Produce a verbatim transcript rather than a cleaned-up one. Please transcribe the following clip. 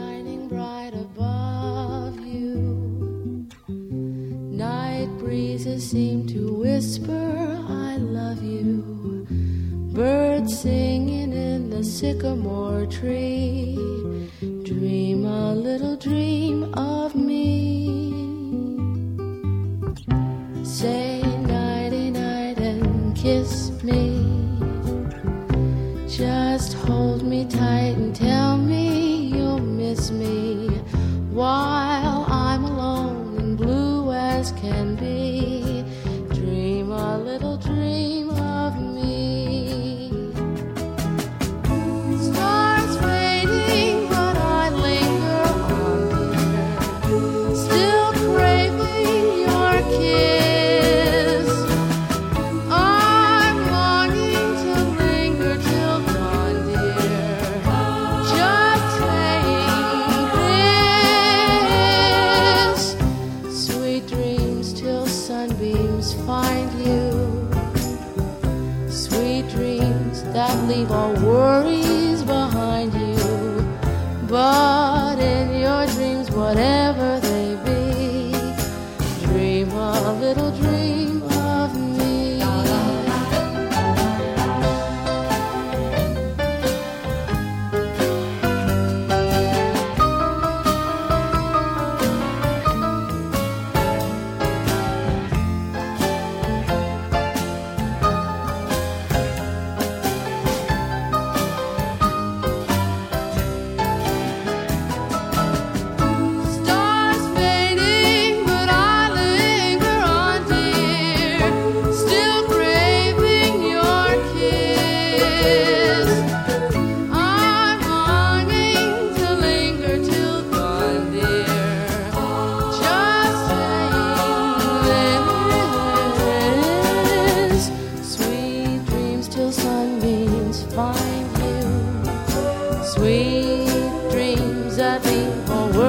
shining bright above you. Night breezes seem to whisper, I love you. Birds singing in the sycamore tree. Dream a little dream of me. Say nighty-night and kiss me. Just hold me tight and tell me you'll miss me while I'm alone and blue as can be. Dream a little dream of me. Stars fading, but I linger on, dear, still craving your kiss. I'm longing to linger till dawn, dear, just saying this. Sweet dreams till sunbeams find you. Sweet dreams that leave all worries behind you. But in your dreams, whatever they be, dream a little dream of me. Stars fading, but I linger on, dear, still craving your kiss. I'm longing to linger till dawn, dear, just saying this. Sweet dreams till sunbeams find you. Sweet dreams that leave all worries